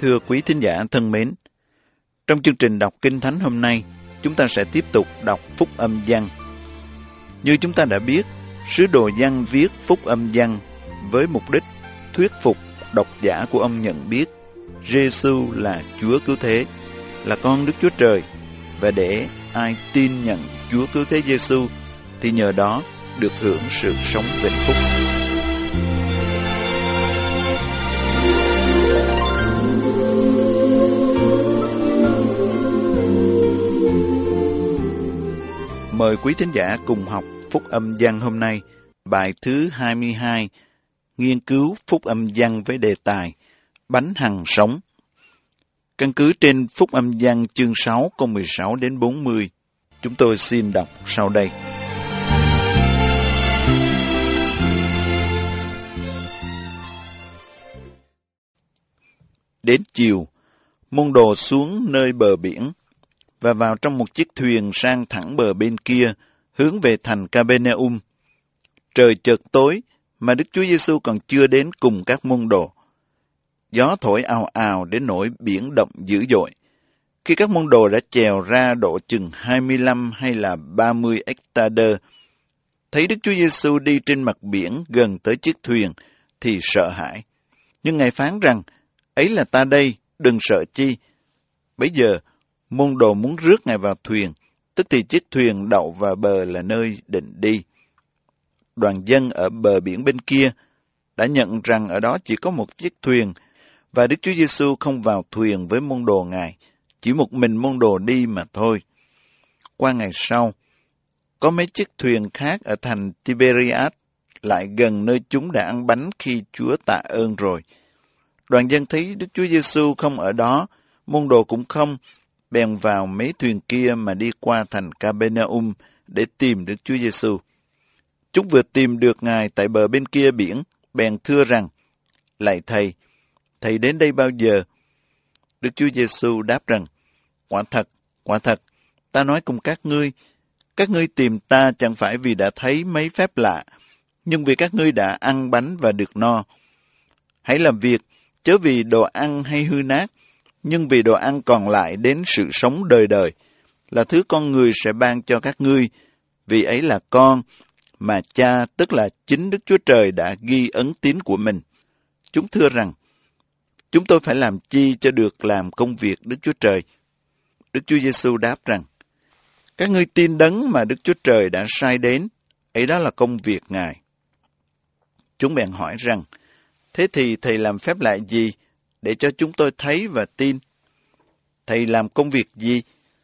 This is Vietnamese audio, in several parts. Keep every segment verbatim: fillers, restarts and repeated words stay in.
Thưa quý thính giả thân mến, trong chương trình đọc Kinh Thánh hôm nay, chúng ta sẽ tiếp tục đọc Phúc Âm Giăng. Như chúng ta đã biết, sứ đồ Giăng viết Phúc Âm Giăng với mục đích thuyết phục độc giả của ông nhận biết Giê-xu là Chúa Cứu Thế, là con Đức Chúa Trời, và để ai tin nhận Chúa Cứu Thế Giê-xu thì nhờ đó được hưởng sự sống vĩnh phúc. Mời quý thính giả cùng học Phúc Âm Giăng hôm nay, bài thứ hai mươi hai, nghiên cứu Phúc Âm Giăng với đề tài Bánh hằng sống. Căn cứ trên Phúc Âm Giăng chương sáu câu mười sáu đến bốn mươi, chúng tôi xin đọc sau đây. Đến chiều, môn đồ xuống nơi bờ biển và vào trong một chiếc thuyền sang thẳng bờ bên kia, hướng về thành Ca-bê-nê-um. Trời chợt tối, mà Đức Chúa Giê-xu còn chưa đến cùng các môn đồ. Gió thổi ào ào đến nỗi biển động dữ dội. Khi các môn đồ đã chèo ra độ chừng hai mươi lăm hay là ba mươi ếch-ta-đơ, thấy Đức Chúa Giê-xu đi trên mặt biển gần tới chiếc thuyền, thì sợ hãi. Nhưng Ngài phán rằng, ấy là ta đây, đừng sợ chi. Bấy giờ, môn đồ muốn rước Ngài vào thuyền, tức thì chiếc thuyền đậu vào bờ là nơi định đi. Đoàn dân ở bờ biển bên kia đã nhận rằng ở đó chỉ có một chiếc thuyền, và Đức Chúa Giê-xu không vào thuyền với môn đồ Ngài, chỉ một mình môn đồ đi mà thôi. Qua ngày sau, có mấy chiếc thuyền khác ở thành Tiberias lại gần nơi chúng đã ăn bánh khi Chúa tạ ơn rồi. Đoàn dân thấy Đức Chúa Giê-xu không ở đó, môn đồ cũng không, bèn vào mấy thuyền kia mà đi qua thành Ca-bê-nê-um để tìm Đức Chúa Giê-xu. Chúng vừa tìm được Ngài tại bờ bên kia biển, bèn thưa rằng, lạy Thầy, Thầy đến đây bao giờ? Đức Chúa Giê-xu đáp rằng, quả thật, quả thật, ta nói cùng các ngươi, các ngươi tìm ta chẳng phải vì đã thấy mấy phép lạ, nhưng vì các ngươi đã ăn bánh và được no. Hãy làm việc, chớ vì đồ ăn hay hư nát, nhưng vì đồ ăn còn lại đến sự sống đời đời, là thứ con người sẽ ban cho các ngươi, vì ấy là con, mà Cha, tức là chính Đức Chúa Trời đã ghi ấn tín của mình. Chúng thưa rằng, chúng tôi phải làm chi cho được làm công việc Đức Chúa Trời? Đức Chúa Giê-xu đáp rằng, các ngươi tin đấng mà Đức Chúa Trời đã sai đến, ấy đó là công việc Ngài. Chúng bèn hỏi rằng, thế thì Thầy làm phép lạ gì để cho chúng tôi thấy và tin? Thầy làm công việc gì?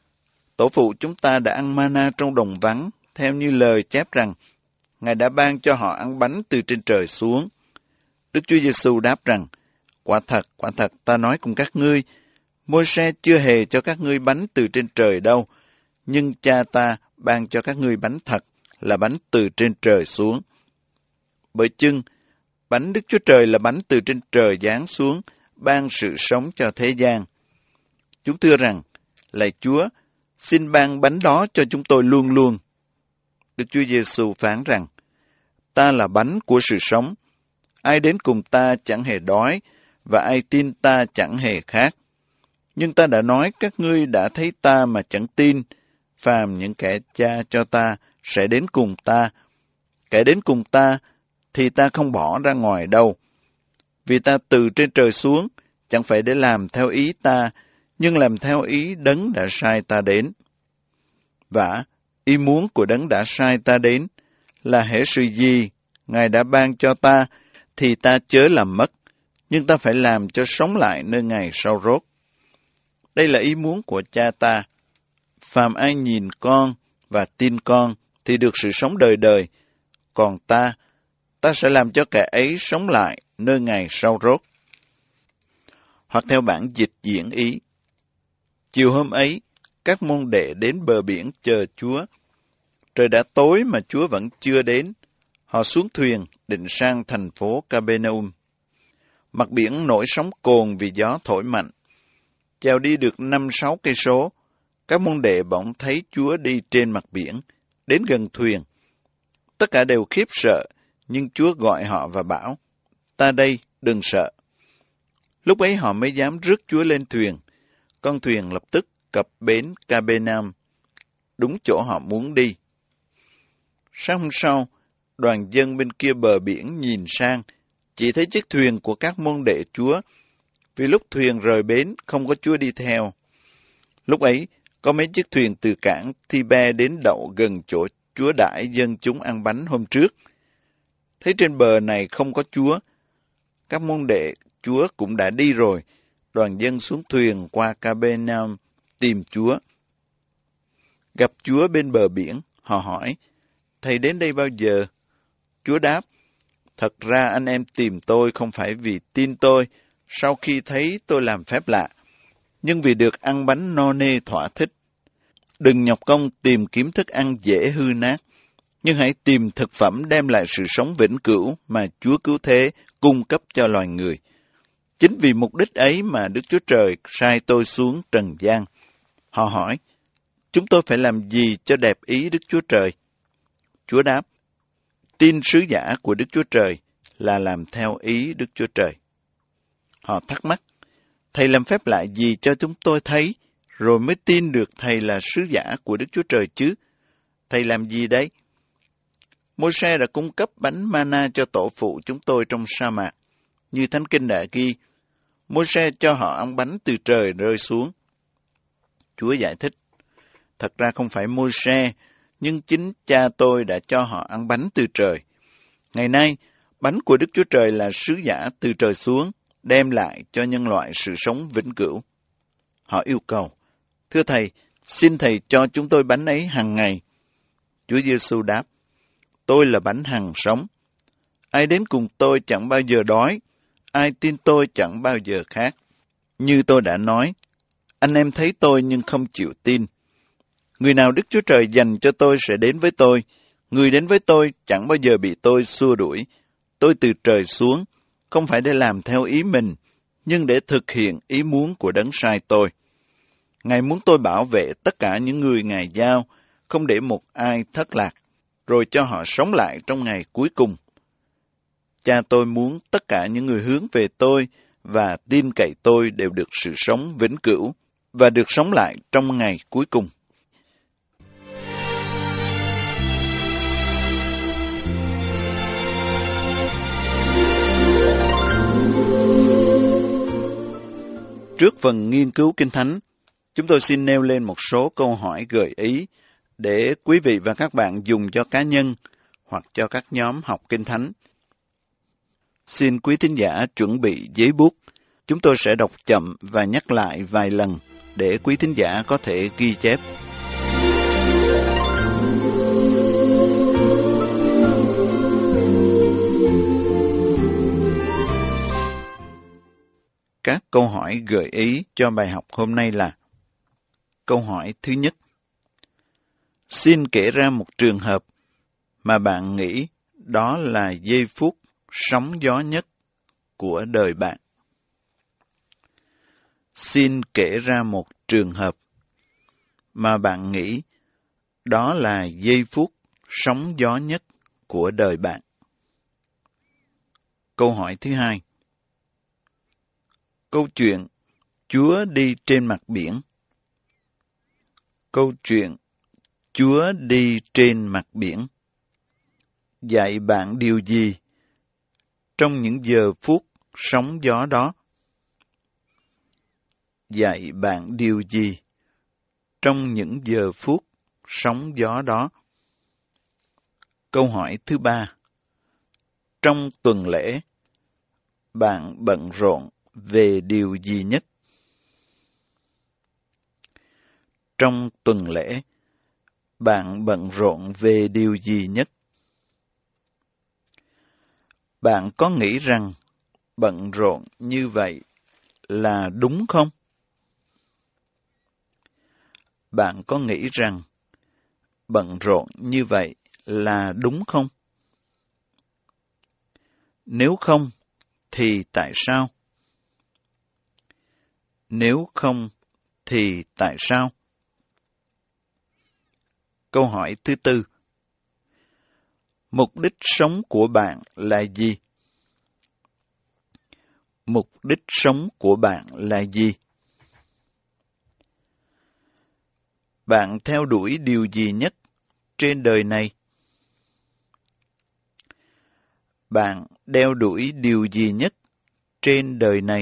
Tổ phụ chúng ta đã ăn mana trong đồng vắng, theo như lời chép rằng, Ngài đã ban cho họ ăn bánh từ trên trời xuống. Đức Chúa Giê-xu đáp rằng, quả thật, quả thật, ta nói cùng các ngươi, Môi-se chưa hề cho các ngươi bánh từ trên trời đâu, nhưng Cha ta ban cho các ngươi bánh thật, là bánh từ trên trời xuống. Bởi chưng, bánh Đức Chúa Trời là bánh từ trên trời giáng xuống, ban sự sống cho thế gian. Chúng thưa rằng, lạy Chúa, xin ban bánh đó cho chúng tôi luôn luôn. Đức Chúa Giê-xu phán rằng, ta là bánh của sự sống. Ai đến cùng ta chẳng hề đói, và ai tin ta chẳng hề khát. Nhưng ta đã nói các ngươi đã thấy ta mà chẳng tin, phàm những kẻ Cha cho ta sẽ đến cùng ta. Kẻ đến cùng ta thì ta không bỏ ra ngoài đâu. Vì ta từ trên trời xuống, chẳng phải để làm theo ý ta, nhưng làm theo ý đấng đã sai ta đến. Và ý muốn của đấng đã sai ta đến là hễ sự gì Ngài đã ban cho ta, thì ta chớ làm mất, nhưng ta phải làm cho sống lại nơi ngày sau rốt. Đây là ý muốn của Cha ta. Phàm ai nhìn con và tin con thì được sự sống đời đời. Còn ta, ta sẽ làm cho kẻ ấy sống lại nơi ngày sau rốt. Hoặc theo bản dịch diễn ý. Chiều hôm ấy, các môn đệ đến bờ biển chờ Chúa. Trời đã tối mà Chúa vẫn chưa đến. Họ xuống thuyền định sang thành phố Ca-bê-nê-um. Mặt biển nổi sóng cồn vì gió thổi mạnh. Chèo đi được năm sáu cây số, các môn đệ bỗng thấy Chúa đi trên mặt biển, đến gần thuyền. Tất cả đều khiếp sợ, nhưng Chúa gọi họ và bảo, ta đây, đừng sợ. Lúc ấy họ mới dám rước Chúa lên thuyền. Con thuyền lập tức cập bến Capernaum, đúng chỗ họ muốn đi. Sáng hôm sau, đoàn dân bên kia bờ biển nhìn sang, chỉ thấy chiếc thuyền của các môn đệ Chúa, vì lúc thuyền rời bến không có Chúa đi theo. Lúc ấy, có mấy chiếc thuyền từ cảng Thi-be đến đậu gần chỗ Chúa đãi dân chúng ăn bánh hôm trước. Thấy trên bờ này không có Chúa, các môn đệ Chúa cũng đã đi rồi, đoàn dân xuống thuyền qua Capernaum tìm Chúa. Gặp Chúa bên bờ biển, họ hỏi, Thầy đến đây bao giờ? Chúa đáp, thật ra anh em tìm tôi không phải vì tin tôi sau khi thấy tôi làm phép lạ, nhưng vì được ăn bánh no nê thỏa thích. Đừng nhọc công tìm kiếm thức ăn dễ hư nát, nhưng hãy tìm thực phẩm đem lại sự sống vĩnh cửu mà Chúa cứu thế cung cấp cho loài người. Chính vì mục đích ấy mà Đức Chúa Trời sai tôi xuống trần gian. Họ hỏi, chúng tôi phải làm gì cho đẹp ý Đức Chúa Trời? Chúa đáp, tin sứ giả của Đức Chúa Trời là làm theo ý Đức Chúa Trời. Họ thắc mắc, Thầy làm phép lạ gì cho chúng tôi thấy, rồi mới tin được Thầy là sứ giả của Đức Chúa Trời chứ? Thầy làm gì đấy? Môi-se đã cung cấp bánh mana cho tổ phụ chúng tôi trong sa mạc. Như Thánh Kinh đã ghi, Môi-se cho họ ăn bánh từ trời rơi xuống. Chúa giải thích, thật ra không phải Môi-se, nhưng chính cha tôi đã cho họ ăn bánh từ trời. Ngày nay, bánh của Đức Chúa Trời là sứ giả từ trời xuống, đem lại cho nhân loại sự sống vĩnh cửu. Họ yêu cầu, thưa Thầy, xin Thầy cho chúng tôi bánh ấy hàng ngày. Chúa Giêsu đáp, tôi là bánh hằng sống. Ai đến cùng tôi chẳng bao giờ đói, ai tin tôi chẳng bao giờ khát. Như tôi đã nói, anh em thấy tôi nhưng không chịu tin. Người nào Đức Chúa Trời dành cho tôi sẽ đến với tôi. Người đến với tôi chẳng bao giờ bị tôi xua đuổi. Tôi từ trời xuống, không phải để làm theo ý mình, nhưng để thực hiện ý muốn của Đấng sai tôi. Ngài muốn tôi bảo vệ tất cả những người Ngài giao, không để một ai thất lạc, rồi cho họ sống lại trong ngày cuối cùng. Cha tôi muốn tất cả những người hướng về tôi và tin cậy tôi đều được sự sống vĩnh cửu và được sống lại trong ngày cuối cùng. Trước phần nghiên cứu Kinh Thánh, chúng tôi xin nêu lên một số câu hỏi gợi ý để quý vị và các bạn dùng cho cá nhân hoặc cho các nhóm học Kinh Thánh. Xin quý thính giả chuẩn bị giấy bút. Chúng tôi sẽ đọc chậm và nhắc lại vài lần để quý thính giả có thể ghi chép. Các câu hỏi gợi ý cho bài học hôm nay là: Câu hỏi thứ nhất. Xin kể ra một trường hợp mà bạn nghĩ đó là giây phút sóng gió nhất của đời bạn. Xin kể ra một trường hợp mà bạn nghĩ đó là giây phút sóng gió nhất của đời bạn. Câu hỏi thứ hai. Câu chuyện Chúa đi trên mặt biển. Câu chuyện Chúa đi trên mặt biển dạy bạn điều gì trong những giờ phút sóng gió đó? Dạy bạn điều gì trong những giờ phút sóng gió đó? Câu hỏi thứ ba. Trong tuần lễ, bạn bận rộn về điều gì nhất? Trong tuần lễ, bạn bận rộn về điều gì nhất? Bạn có nghĩ rằng bận rộn như vậy là đúng không? Bạn có nghĩ rằng bận rộn như vậy là đúng không? Nếu không, thì tại sao? Nếu không, thì tại sao? Câu hỏi thứ tư. Mục đích sống của bạn là gì? Mục đích sống của bạn là gì? Bạn theo đuổi điều gì nhất trên đời này? Bạn đeo đuổi điều gì nhất trên đời này?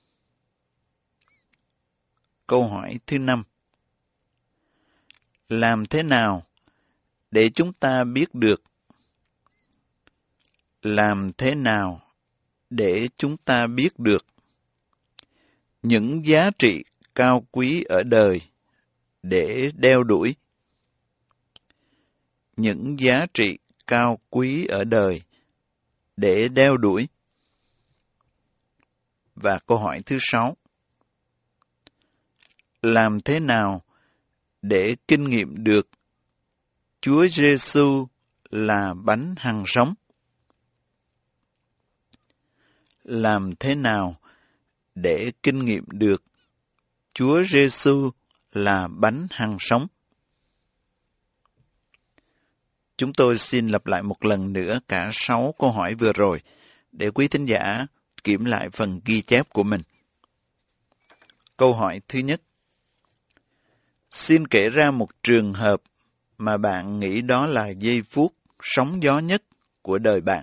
Câu hỏi thứ năm. Làm thế nào để chúng ta biết được? Làm thế nào để chúng ta biết được những giá trị cao quý ở đời để đeo đuổi? Những giá trị cao quý ở đời để đeo đuổi. Và câu hỏi thứ sáu. Làm thế nào để kinh nghiệm được Chúa Giêsu là bánh hằng sống? Làm thế nào để kinh nghiệm được Chúa Giêsu là bánh hằng sống? Chúng tôi xin lặp lại một lần nữa cả sáu câu hỏi vừa rồi để quý thính giả kiểm lại phần ghi chép của mình. Câu hỏi thứ nhất. Xin kể ra một trường hợp mà bạn nghĩ đó là giây phút sóng gió nhất của đời bạn.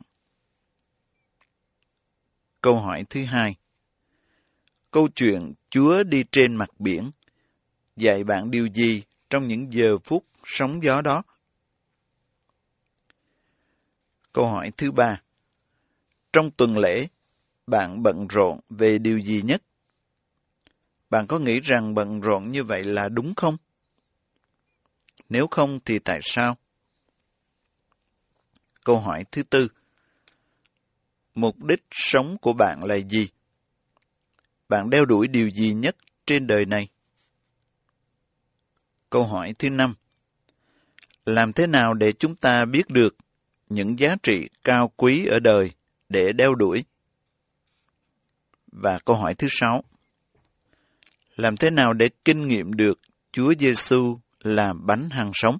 Câu hỏi thứ hai. Câu chuyện Chúa đi trên mặt biển dạy bạn điều gì trong những giờ phút sóng gió đó? Câu hỏi thứ ba. Trong tuần lễ, bạn bận rộn về điều gì nhất? Bạn có nghĩ rằng bận rộn như vậy là đúng không? Nếu không thì tại sao? Câu hỏi thứ tư. Mục đích sống của bạn là gì? Bạn đeo đuổi điều gì nhất trên đời này? Câu hỏi thứ năm. Làm thế nào để chúng ta biết được những giá trị cao quý ở đời để đeo đuổi? Và câu hỏi thứ sáu. Làm thế nào để kinh nghiệm được Chúa Giêsu là bánh hằng sống?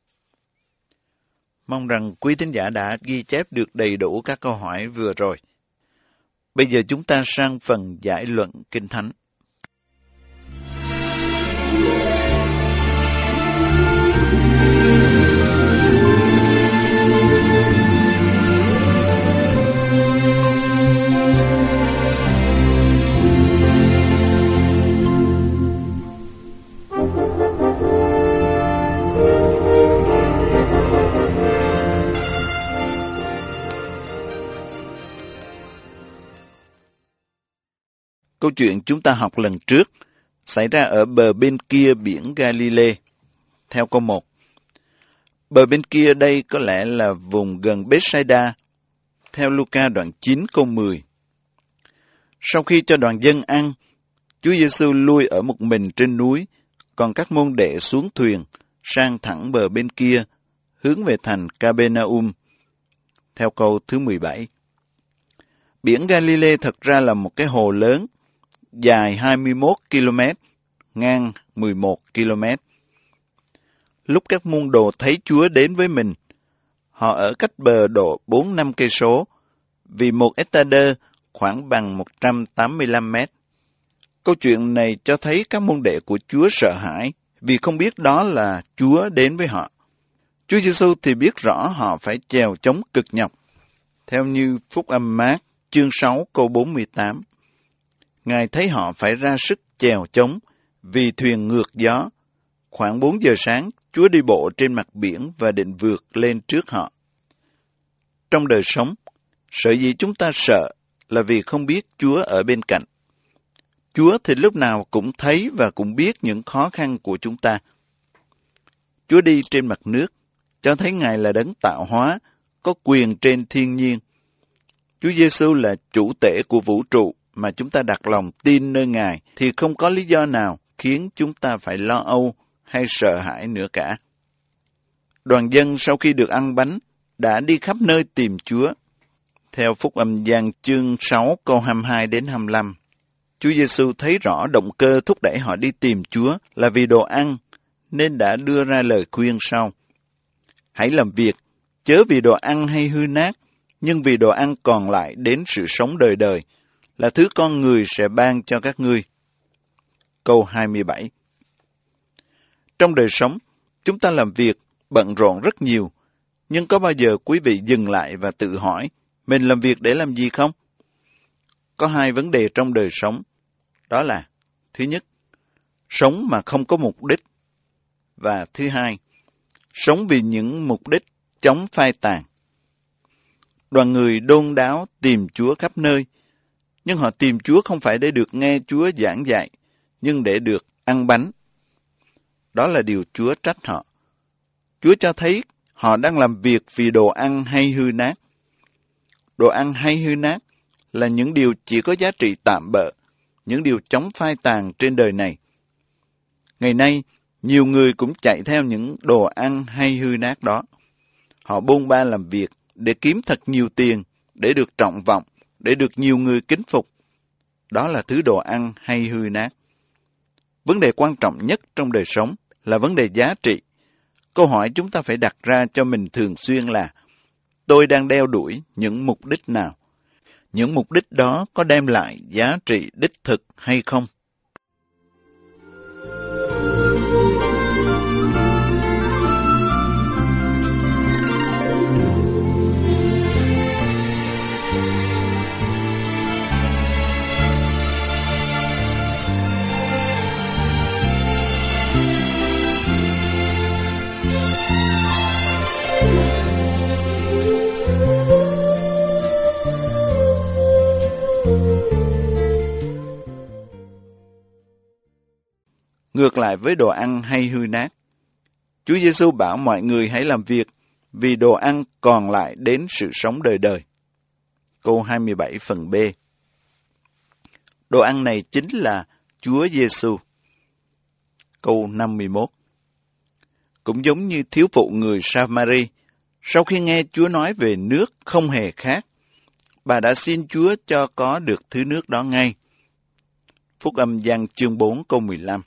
Mong rằng quý thính giả đã ghi chép được đầy đủ các câu hỏi vừa rồi. Bây giờ chúng ta sang phần giải luận Kinh Thánh. Câu chuyện chúng ta học lần trước xảy ra ở bờ bên kia biển Galilee. Theo câu một. Bờ bên kia đây có lẽ là vùng gần Bethsaida. Theo Luca đoạn chín câu mười. Sau khi cho đoàn dân ăn, Chúa Giêsu lui ở một mình trên núi, còn các môn đệ xuống thuyền, sang thẳng bờ bên kia, hướng về thành Capernaum. Theo câu thứ mười bảy. Biển Galilee thật ra là một cái hồ lớn, dài hai mươi mốt ki lô mét, ngang mười một ki lô mét. Lúc các môn đồ thấy Chúa đến với mình, họ ở cách bờ độ bốn năm cây số, vì một hectare khoảng bằng một trăm tám mươi lăm mét. Câu chuyện này cho thấy các môn đệ của Chúa sợ hãi vì không biết đó là Chúa đến với họ. Chúa Giêsu thì biết rõ họ phải chèo chống cực nhọc. Theo như Phúc Âm Mác chương sáu câu bốn mươi tám. Ngài thấy họ phải ra sức chèo chống vì thuyền ngược gió. Khoảng bốn giờ sáng, Chúa đi bộ trên mặt biển và định vượt lên trước họ. Trong đời sống, sở dĩ chúng ta sợ là vì không biết Chúa ở bên cạnh. Chúa thì lúc nào cũng thấy và cũng biết những khó khăn của chúng ta. Chúa đi trên mặt nước, cho thấy Ngài là đấng tạo hóa, có quyền trên thiên nhiên. Chúa Giêsu là chủ tể của vũ trụ mà chúng ta đặt lòng tin nơi Ngài thì không có lý do nào khiến chúng ta phải lo âu hay sợ hãi nữa cả. Đoàn dân sau khi được ăn bánh đã đi khắp nơi tìm Chúa. Theo Phúc Âm Giăng chương sáu câu hai mươi hai đến hai mươi lăm, Chúa Giêsu thấy rõ động cơ thúc đẩy họ đi tìm Chúa là vì đồ ăn, nên đã đưa ra lời khuyên sau. Hãy làm việc, chớ vì đồ ăn hay hư nát, nhưng vì đồ ăn còn lại đến sự sống đời đời, là thứ con người sẽ ban cho các ngươi. Câu hai mươi bảy. Trong đời sống, chúng ta làm việc, bận rộn rất nhiều, nhưng có bao giờ quý vị dừng lại và tự hỏi, mình làm việc để làm gì không? Có hai vấn đề trong đời sống, đó là, thứ nhất, sống mà không có mục đích, và thứ hai, sống vì những mục đích chống phai tàn. Đoàn người đôn đáo tìm Chúa khắp nơi, nhưng họ tìm Chúa không phải để được nghe Chúa giảng dạy, nhưng để được ăn bánh. Đó là điều Chúa trách họ. Chúa cho thấy họ đang làm việc vì đồ ăn hay hư nát. Đồ ăn hay hư nát là những điều chỉ có giá trị tạm bợ, những điều chống phai tàn trên đời này. Ngày nay, nhiều người cũng chạy theo những đồ ăn hay hư nát đó. Họ bôn ba làm việc để kiếm thật nhiều tiền, để được trọng vọng, để được nhiều người kính phục. Đó là thứ đồ ăn hay hư nát. Vấn đề quan trọng nhất trong đời sống là vấn đề giá trị. Câu hỏi chúng ta phải đặt ra cho mình thường xuyên là, tôi đang đeo đuổi những mục đích nào? Những mục đích đó có đem lại giá trị đích thực hay không? Ngược lại với đồ ăn hay hư nát, Chúa Giêsu bảo mọi người hãy làm việc vì đồ ăn còn lại đến sự sống đời đời. Câu hai mươi bảy phần B. Đồ ăn này chính là Chúa Giêsu. Câu năm mươi mốt. Cũng giống như thiếu phụ người Sa-ma-ri, sau khi nghe Chúa nói về nước không hề khác, bà đã xin Chúa cho có được thứ nước đó ngay. Phúc âm Giăng chương bốn câu mười lăm.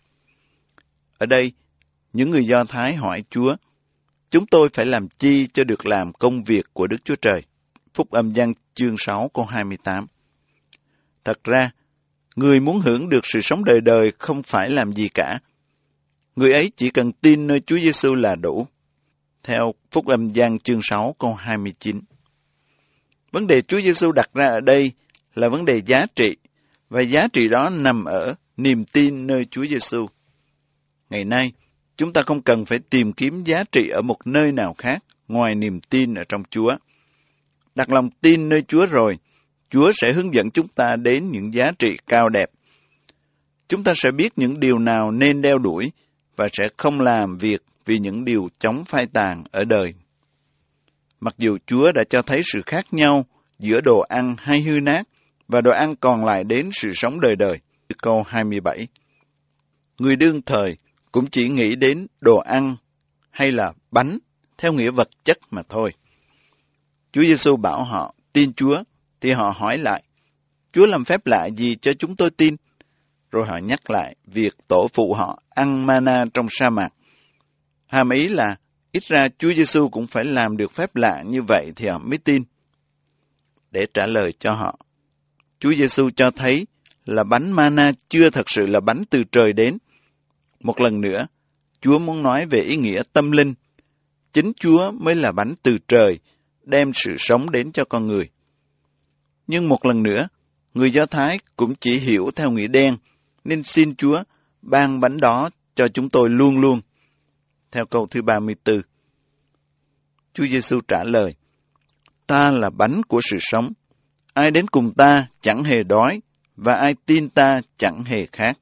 Ở đây, những người Do Thái hỏi Chúa, chúng tôi phải làm chi cho được làm công việc của Đức Chúa Trời? Phúc âm Giăng chương sáu câu hai mươi tám. Thật ra, người muốn hưởng được sự sống đời đời không phải làm gì cả. Người ấy chỉ cần tin nơi Chúa Giêsu là đủ. Theo Phúc âm Giăng chương sáu câu hai mươi chín. Vấn đề Chúa Giêsu đặt ra ở đây là vấn đề giá trị, và giá trị đó nằm ở niềm tin nơi Chúa Giêsu. Ngày nay, chúng ta không cần phải tìm kiếm giá trị ở một nơi nào khác ngoài niềm tin ở trong Chúa. Đặt lòng tin nơi Chúa rồi, Chúa sẽ hướng dẫn chúng ta đến những giá trị cao đẹp. Chúng ta sẽ biết những điều nào nên đeo đuổi và sẽ không làm việc vì những điều chống phai tàn ở đời. Mặc dù Chúa đã cho thấy sự khác nhau giữa đồ ăn hay hư nát và đồ ăn còn lại đến sự sống đời đời. Câu hai mươi bảy. Người đương thời cũng chỉ nghĩ đến đồ ăn hay là bánh theo nghĩa vật chất mà thôi. Chúa Giêsu bảo họ tin Chúa, thì họ hỏi lại, Chúa làm phép lạ gì cho chúng tôi tin? Rồi họ nhắc lại việc tổ phụ họ ăn mana trong sa mạc. Hàm ý là ít ra Chúa Giêsu cũng phải làm được phép lạ như vậy thì họ mới tin. Để trả lời cho họ, Chúa Giêsu cho thấy là bánh mana chưa thật sự là bánh từ trời đến. Một lần nữa, Chúa muốn nói về ý nghĩa tâm linh. Chính Chúa mới là bánh từ trời, đem sự sống đến cho con người. Nhưng một lần nữa, người Do Thái cũng chỉ hiểu theo nghĩa đen, nên xin Chúa ban bánh đó cho chúng tôi luôn luôn. Theo câu thứ ba mươi tư, Chúa Giêsu trả lời, ta là bánh của sự sống. Ai đến cùng ta chẳng hề đói, và ai tin ta chẳng hề khát.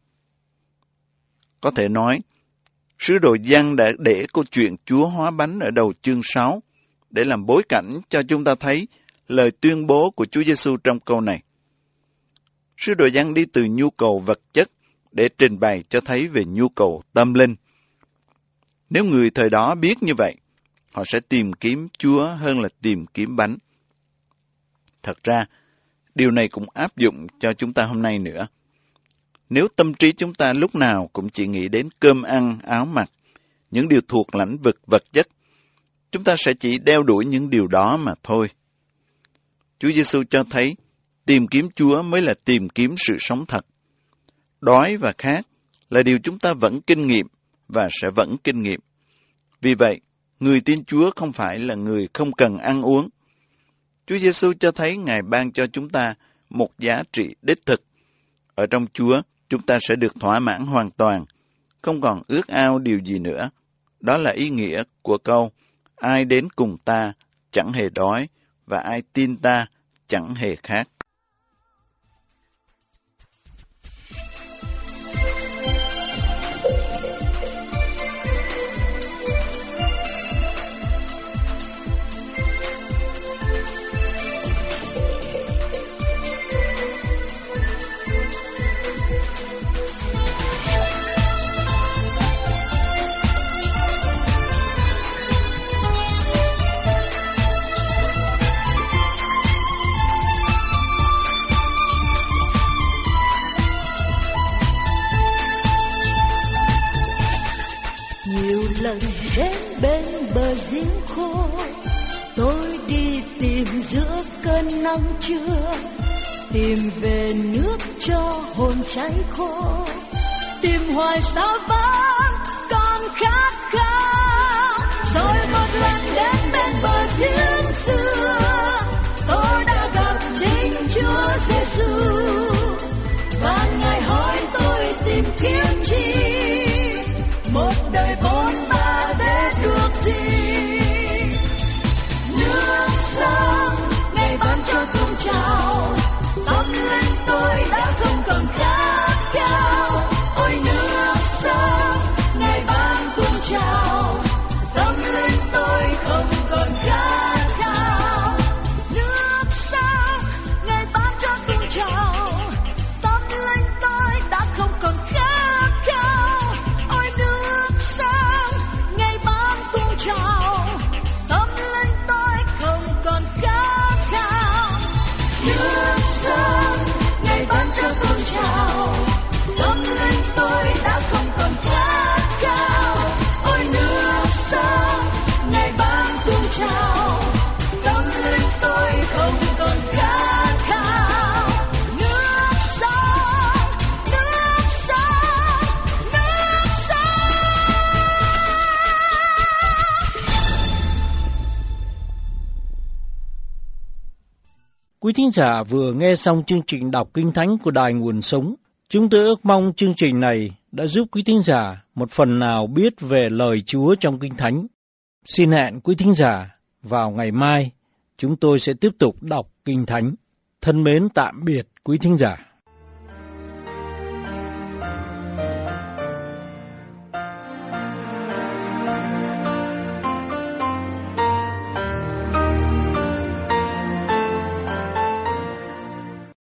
Có thể nói, sứ đồ Giăng đã để câu chuyện Chúa hóa bánh ở đầu chương sáu để làm bối cảnh cho chúng ta thấy lời tuyên bố của Chúa Giêsu trong câu này. Sứ đồ Giăng đi từ nhu cầu vật chất để trình bày cho thấy về nhu cầu tâm linh. Nếu người thời đó biết như vậy, họ sẽ tìm kiếm Chúa hơn là tìm kiếm bánh. Thật ra, điều này cũng áp dụng cho chúng ta hôm nay nữa. Nếu tâm trí chúng ta lúc nào cũng chỉ nghĩ đến cơm ăn, áo mặc, những điều thuộc lãnh vực vật chất, chúng ta sẽ chỉ đeo đuổi những điều đó mà thôi. Chúa Giêsu cho thấy, Tìm kiếm Chúa mới là tìm kiếm sự sống thật. Đói và khát là điều chúng ta vẫn kinh nghiệm và sẽ vẫn kinh nghiệm. Vì vậy, người tin Chúa không phải là người không cần ăn uống. Chúa Giêsu cho thấy Ngài ban cho chúng ta một giá trị đích thực. Ở trong Chúa, chúng ta sẽ được thỏa mãn hoàn toàn, không còn ước ao điều gì nữa. Đó là ý nghĩa của câu, ai đến cùng ta chẳng hề đói, và ai tin ta chẳng hề khát. Lần đến bên bờ giếng khô, tôi đi tìm giữa cơn nắng trưa, tìm về nước cho hồn cháy khô, tìm hoài sao vẫn còn khát khao. Rồi một lần đến bên bờ giếng xưa, tôi đã gặp chính Chúa Giêsu, và Ngài hỏi tôi tìm kiếm chi, một đời bốn ba để được gì? Nước sông Ngài ban cho tuôn trào, tâm linh tôi đã không còn khát khao. Ôi nước sông Ngài ban tuôn trào, tâm linh tôi không còn khát khao. Nước sông Ngài ban cho tuôn trào, tâm linh tôi đã không còn khát khao. Ôi nước sông Ngài ban tuôn trào, tâm linh tôi không còn khát khao. Nước sông Ngài ban cho tuôn trào, tâm linh tôi đã không còn khát khao. Ôi nước sông Ngài ban tuôn trào, tâm linh tôi không còn khát khao. Nước sông, nước sông, nước sông. Quý thính giả vừa nghe xong chương trình đọc Kinh Thánh của Đài Nguồn Sống. Chúng tôi ước mong chương trình này đã giúp quý thính giả một phần nào biết về lời Chúa trong Kinh Thánh. Xin hẹn quý thính giả vào ngày mai, chúng tôi sẽ tiếp tục đọc Kinh Thánh. Thân mến tạm biệt quý thính giả.